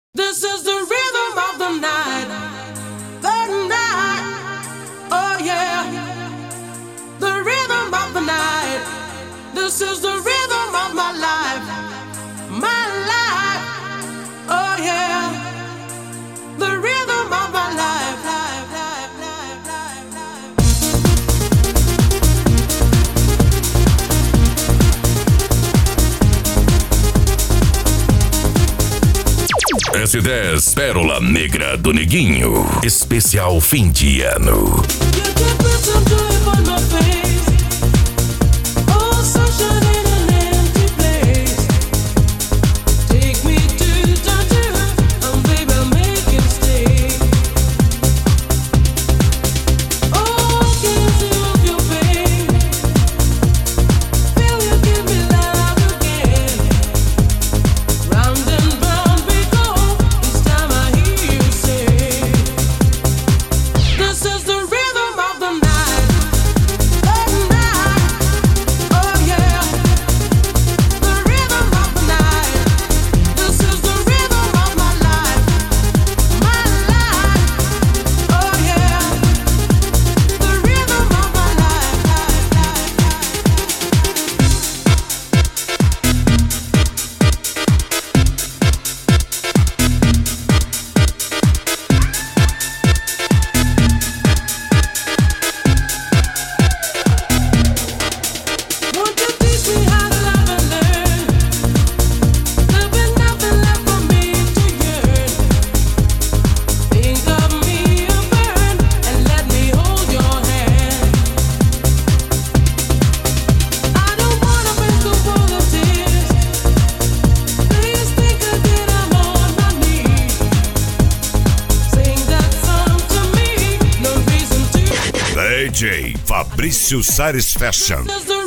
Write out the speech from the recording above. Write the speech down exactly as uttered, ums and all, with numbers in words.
This is the rhythm of the night, the night, oh yeah. The rhythm of the night. This is the rhythm of my life, my life, oh yeah. The rhythm of my life, life, life, life, life, S dez Pérola Negra do Neguinho. Especial fim de ano. D J Fabrício Sares Fashion.